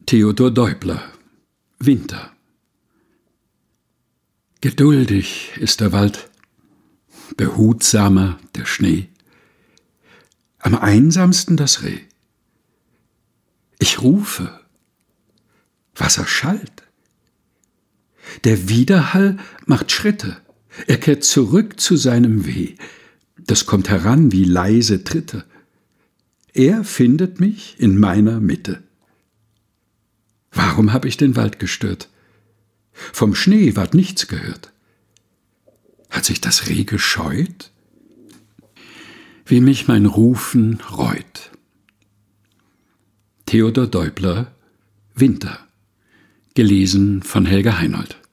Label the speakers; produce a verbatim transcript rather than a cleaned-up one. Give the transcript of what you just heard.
Speaker 1: Theodor Deubler, Winter. Geduldig ist der Wald, behutsamer der Schnee, am einsamsten das Reh. Ich rufe, Wasser schallt. Der Widerhall macht Schritte, er kehrt zurück zu seinem Weh. Das kommt heran wie leise Tritte. Er findet mich in meiner Mitte. Warum hab ich den Wald gestört? Vom Schnee ward nichts gehört. Hat sich das Reh gescheut? Wie mich mein Rufen reut. Theodor Deubler, Winter. Gelesen von Helga Heinold.